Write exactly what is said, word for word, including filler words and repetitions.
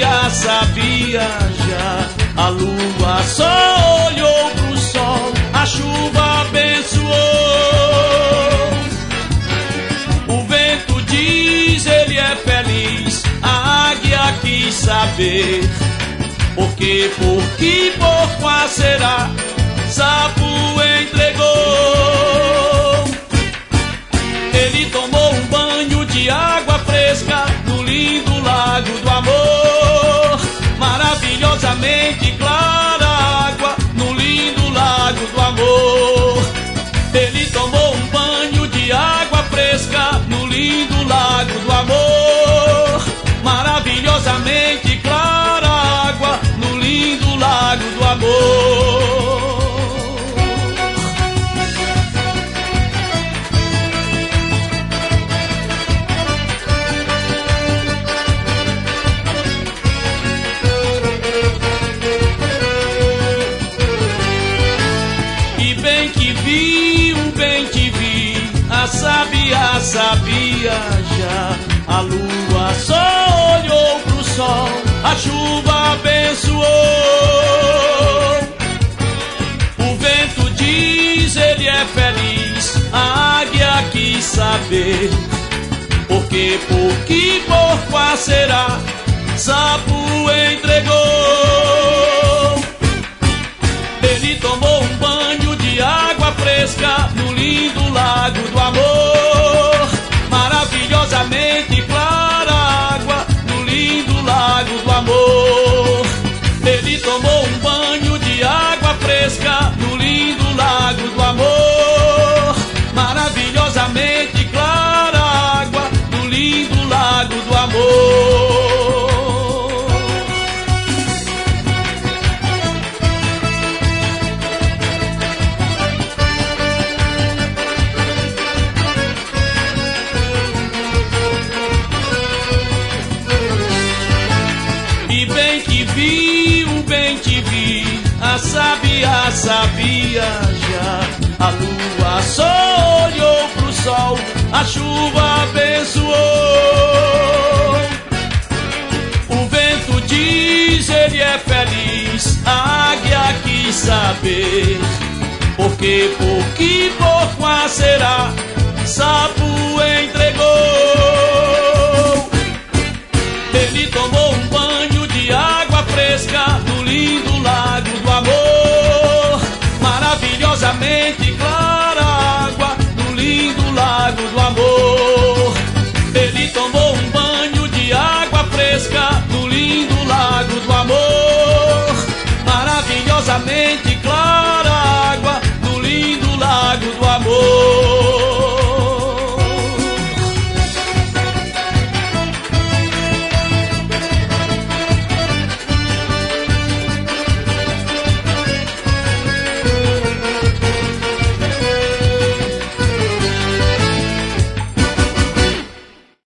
sabia, sabia já. A lua só olhou pro sol, a chuva abençoou. O vento diz, ele é feliz, a águia quis saber. Por que, por que, por qual será? Sapo entregou. Ele tomou um banho de água fresca no lindo lago do amor. Maravilhosamente clara água no lindo lago do amor. Ele tomou um banho de água fresca no lindo lago do amor. Maravilhosamente clara água no lindo lago do amor. E bem que vi, o bem que vi, a sabia, sabia já. A lua só olhou pro sol, a chuva abençoou. O vento diz, ele é feliz, a águia quis saber. Por que, por que, por qual será? Sapo entregou. Ele tomou um banho de água fresca no lindo lago do amor. Maravilhosamente clara água no lindo lago do amor. Ele tomou um banho de água fresca no lindo lago do amor. Maravilhosamente clara água no lindo lago do amor. E bem que vi, o bem que vi, a sabia, sabia já. A lua só olhou pro sol, a chuva abençoou. O vento diz, ele é feliz, a águia quis saber. Por que, por que, por qual será? Sapo entregou.